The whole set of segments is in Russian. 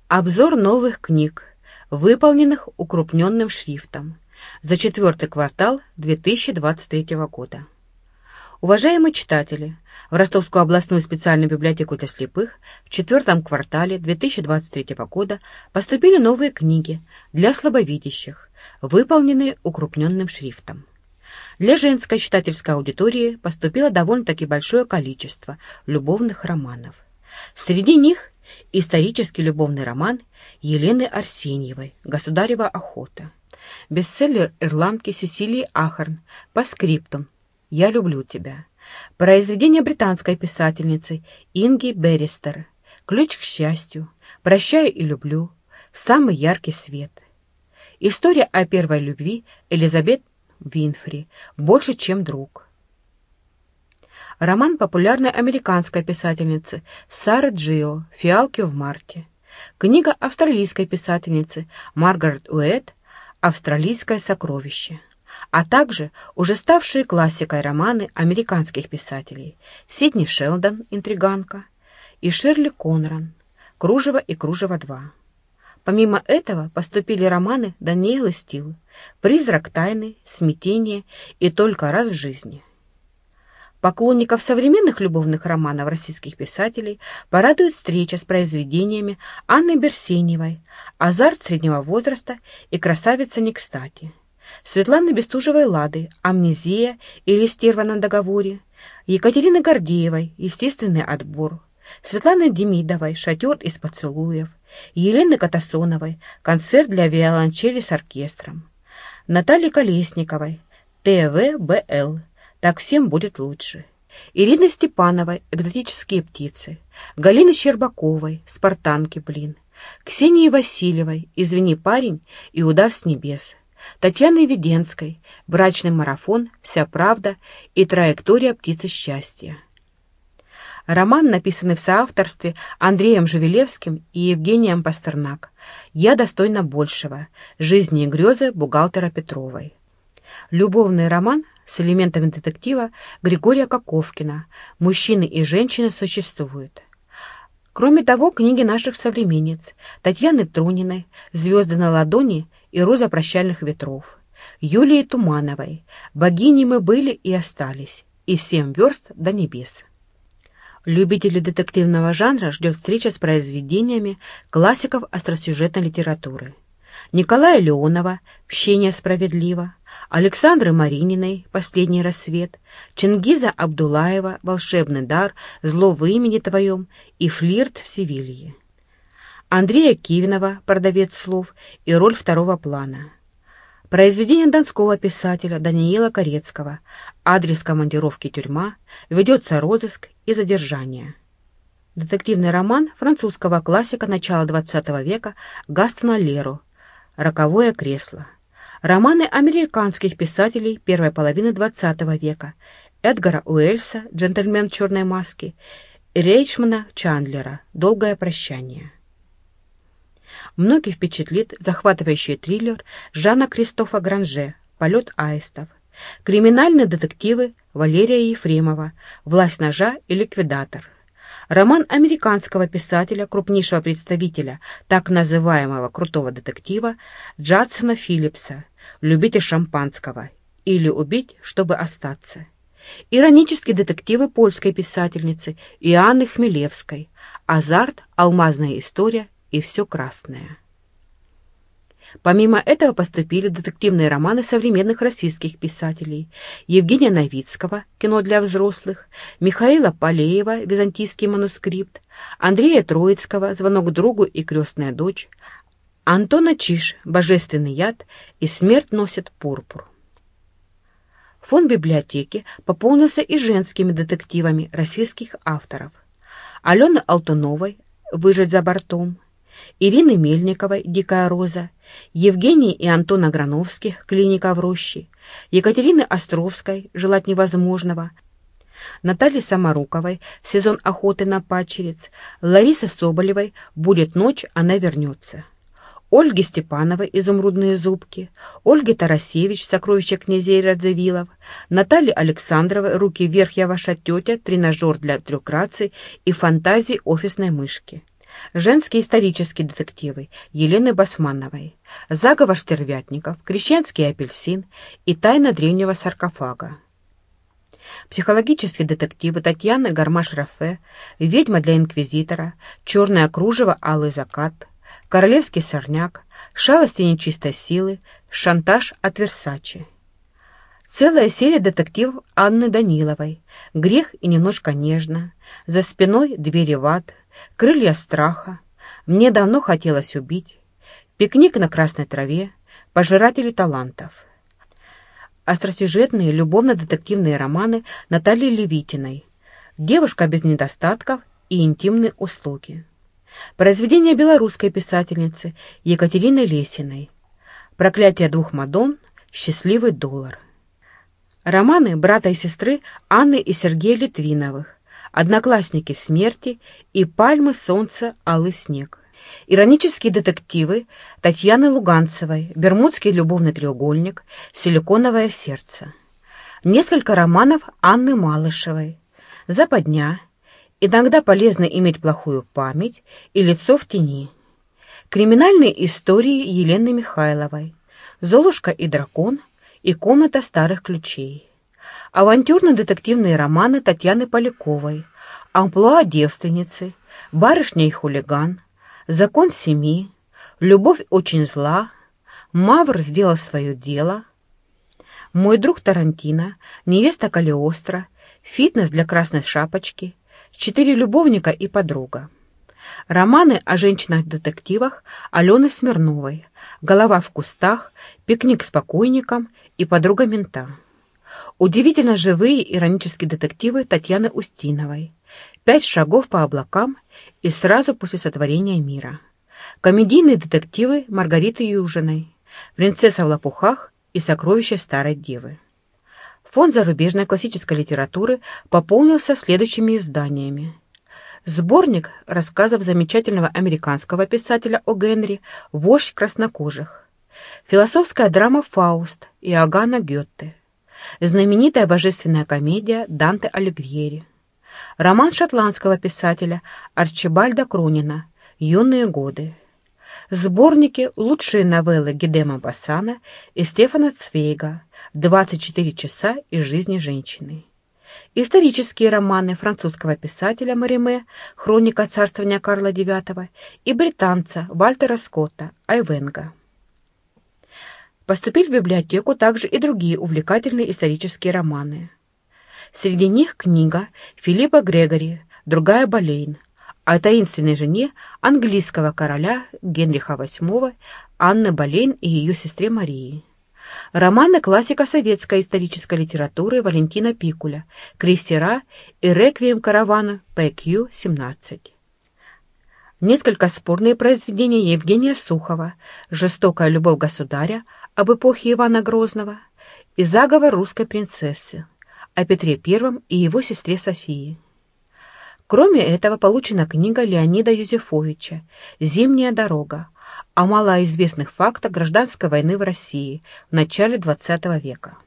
Обзор новых книг, выполненных укрупненным шрифтом, за четвертый квартал 2023 года. Уважаемые читатели, в Ростовскую областную специальную библиотеку для слепых в четвертом квартале 2023 года поступили новые книги для слабовидящих, выполненные укрупненным шрифтом. Для женской читательской аудитории поступило довольно-таки большое количество любовных романов. Среди них исторический любовный роман Елены Арсеньевой «Государева охота», бестселлер ирландки Сесилии Ахерн «По скриптум. Я люблю тебя», произведение британской писательницы Инги Берристер «Ключ к счастью», «Прощаю и люблю», «Самый яркий свет», история о первой любви Элизабет Винфри «Больше, чем друг», роман популярной американской писательницы Сары Джио «Фиалки в марте», книга австралийской писательницы Маргарет Уэд «Австралийское сокровище», а также уже ставшие классикой романы американских писателей Сидни Шелдон «Интриганка» и Ширли Конран «Кружево и кружево 2». Помимо этого поступили романы Даниэлы Стил «Призрак тайны», «Смятение» и «Только раз в жизни». Поклонников современных любовных романов российских писателей порадует встреча с произведениями Анны Берсеневой «Азарт среднего возраста» и «Красавица не кстати», Светланы Бестужевой-Лады «Амнезия» или «Стерва на договоре», Екатерины Гордеевой «Естественный отбор», Светланы Демидовой «Шатер из поцелуев», Елены Катасоновой «Концерт для виолончели с оркестром», Натальи Колесниковой «ТВБЛ. Так всем будет лучше», Ирины Степановой «Экзотические птицы», Галины Щербаковой «Спартанки, блин», Ксении Васильевой «Извини, парень» и «Удар с небес», Татьяны Веденской «Брачный марафон», «Вся правда» и «Траектория птицы счастья». Роман, написанный в соавторстве Андреем Живелевским и Евгением Пастернак «Я достойна большего. Жизни и грезы бухгалтера Петровой». Любовный роман с элементами детектива Григория Коковкина «Мужчины и женщины существуют». Кроме того, книги наших современниц Татьяны Труниной «Звезды на ладони» и «Роза прощальных ветров», Юлии Тумановой «Богини мы были и остались» и «7 верст до небес». Любителей детективного жанра ждет встреча с произведениями классиков остросюжетной литературы. Николая Леонова «Мщение справедливо», Александры Марининой «Последний рассвет», Чингиза Абдулаева «Волшебный дар», «Зло в имени твоем» и «Флирт в Севилье», Андрея Кивинова «Продавец слов» и «Роль второго плана». Произведение донского писателя Даниила Корецкого «Адрес командировки тюрьма», «Ведется розыск и задержание». Детективный роман французского классика начала XX века Гастона Леро «Роковое кресло». Романы американских писателей первой половины XX века Эдгара Уэллса «Джентльмен в черной маске» и Рейчмана Чандлера «Долгое прощание». Многих впечатлит захватывающий триллер Жана Кристофа Гранже «Полет аистов», криминальные детективы Валерия Ефремова «Власть ножа» и «Ликвидатор», роман американского писателя, крупнейшего представителя так называемого крутого детектива Джадсона Филлипса «Любитель шампанского» или «Убить, чтобы остаться», иронические детективы польской писательницы Иоанны Хмелевской «Азарт», «Алмазная история» и «Все красное». Помимо этого поступили детективные романы современных российских писателей Евгения Новицкого «Кино для взрослых», Михаила Полеева «Византийский манускрипт», Андрея Троицкого «Звонок другу и крестная дочь», Антона Чиш «Божественный яд» и «Смерть носит пурпур». Фонд библиотеки пополнился и женскими детективами российских авторов Алены Алтуновой «Выжить за бортом», Ирины Мельниковой «Дикая роза», Евгении и Антона Грановских «Клиника в роще», Екатерины Островской «Желать невозможного», Натальи Самаруковой «Сезон охоты на падчериц», Ларисы Соболевой «Будет ночь, она вернется», Ольги Степановой «Изумрудные зубки», Ольги Тарасевич «Сокровища князей Радзивиллов», Натальи Александровой «Руки вверх, я ваша тетя», «Тренажер для трюкрации» и «Фантазии офисной мышки», Женские исторические детективы Елены Басмановой, Заговор стервятников, Крещенский апельсин и Тайна древнего саркофага. Психологические детективы Татьяны Гармаш-Рафе, Ведьма для инквизитора, Черное кружево, Алый закат, Королевский сорняк, Шалости нечистой силы, Шантаж от Версачи. Целая серия детективов Анны Даниловой, Грех и немножко нежно, За спиной двери в ад, Крылья страха, Мне давно хотелось убить, Пикник на красной траве, Пожиратели талантов. Остросюжетные любовно-детективные романы Натальи Левитиной, Девушка без недостатков и интимные услуги. Произведения белорусской писательницы Екатерины Лесиной, Проклятие двух Мадонн, Счастливый доллар. Романы брата и сестры Анны и Сергея Литвиновых, Одноклассники смерти и Пальмы солнца, алый снег. Иронические детективы Татьяны Луганцевой, Бермудский любовный треугольник, Силиконовое сердце. Несколько романов Анны Малышевой, Западня, Иногда полезно иметь плохую память и Лицо в тени. Криминальные истории Елены Михайловой, Золушка и дракон и Комната старых ключей. Авантюрно-детективные романы Татьяны Поляковой, Амплуа девственницы, Барышня и хулиган, Закон семьи, Любовь очень зла, Мавр сделал свое дело, Мой друг Тарантино, Невеста Калиостро, Фитнес для красной шапочки, Четыре любовника и подруга. Романы о женщинах-детективах Алены Смирновой, Голова в кустах, Пикник с покойником и Подруга мента. Удивительно живые иронические детективы Татьяны Устиновой, Пять шагов по облакам и Сразу после сотворения мира. Комедийные детективы Маргариты Южиной, Принцесса в лопухах и Сокровища старой девы. Фонд зарубежной классической литературы пополнился следующими изданиями. Сборник рассказов замечательного американского писателя О. Генри «Вождь краснокожих», философская драма «Фауст» Иоганна Гёте, знаменитая божественная комедия Данте Алигьери, роман шотландского писателя Арчибальда Кронина «Юные годы», сборники «Лучшие новеллы» Гидема Бассана и Стефана Цвейга «24 часа из жизни женщины», исторические романы французского писателя Мариме «Хроника царствования Карла IX» и британца Вальтера Скотта «Айвенго». Поступили в библиотеку также и другие увлекательные исторические романы. Среди них книга Филиппа Грегори «Другая Болейн» о таинственной жене английского короля Генриха VIII Анны Болейн и ее сестре Марии. Романы классика советской исторической литературы Валентина Пикуля «Крейсера» и «Реквием каравана» ПК-17. Несколько спорные произведения Евгения Сухова «Жестокая любовь государя» об эпохе Ивана Грозного и «Заговор русской принцессы» о Петре I и его сестре Софии. Кроме этого, получена книга Леонида Юзефовича «Зимняя дорога» о малоизвестных фактах гражданской войны в России в начале XX века.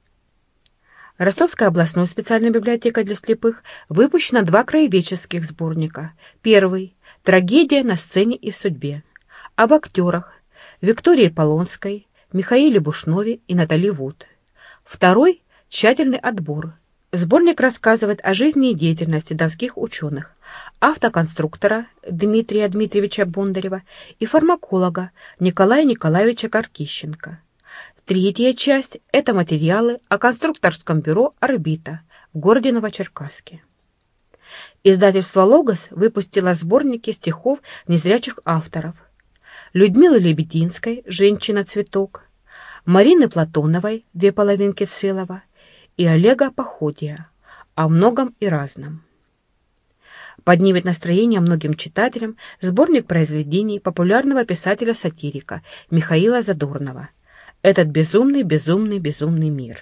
Ростовской областной специальной библиотекой для слепых выпущено 2 краеведческих сборника. Первый – «Трагедия на сцене и в судьбе» об актерах Виктории Полонской, Михаиле Бушнове и Натали Вуд. Второй – «Тщательный отбор». Сборник рассказывает о жизни и деятельности донских ученых, автоконструктора Дмитрия Дмитриевича Бондарева и фармаколога Николая Николаевича Каркищенко. Третья часть – это материалы о конструкторском бюро «Орбита» в городе Новочеркасске. Издательство «Логос» выпустило сборники стихов незрячих авторов Людмилы Лебединской «Женщина-цветок», Марины Платоновой «Две половинки целого» и Олега Походия «О многом и разном». Поднимет настроение многим читателям сборник произведений популярного писателя-сатирика Михаила Задорнова «Этот безумный, безумный, безумный мир».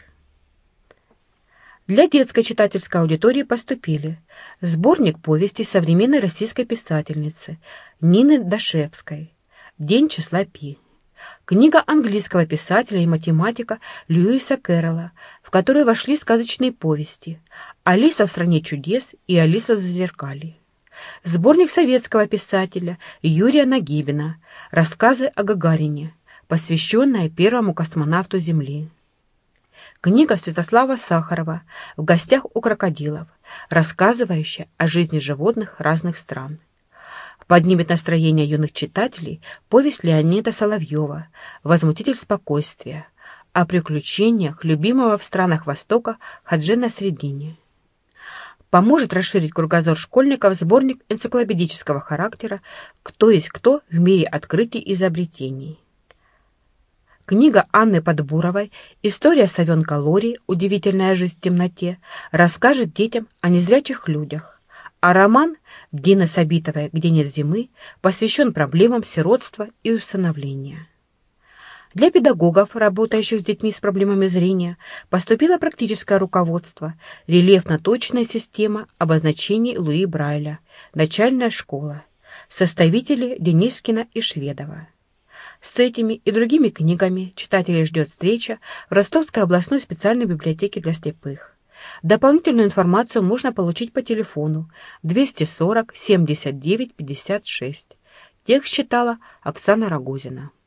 Для детской читательской аудитории поступили сборник повестей современной российской писательницы Нины Дашевской «День числа Пи», книга английского писателя и математика Льюиса Кэрролла, в которой вошли сказочные повести «Алиса в стране чудес» и «Алиса в зазеркалье», Сборник советского писателя Юрия Нагибина «Рассказы о Гагарине», посвященная первому космонавту Земли. Книга Святослава Сахарова «В гостях у крокодилов», рассказывающая о жизни животных разных стран. Поднимет настроение юных читателей повесть Леонида Соловьева «Возмутитель спокойствия» о приключениях любимого в странах Востока Хаджи Насреддина. Поможет расширить кругозор школьников сборник энциклопедического характера «Кто есть кто в мире открытий и изобретений». Книга Анны Подбуровой «История совенка Лори. Удивительная жизнь в темноте» расскажет детям о незрячих людях, а роман Дины Сабитовой «Где нет зимы» посвящен проблемам сиротства и усыновления. Для педагогов, работающих с детьми с проблемами зрения, поступило практическое руководство «Рельефно-точная система обозначений Луи Брайля. Начальная школа». Составители Денискина и Шведова. С этими и другими книгами читателей ждет встреча в Ростовской областной специальной библиотеке для слепых. Дополнительную информацию можно получить по телефону 240 79 56. Текст читала Оксана Рогозина.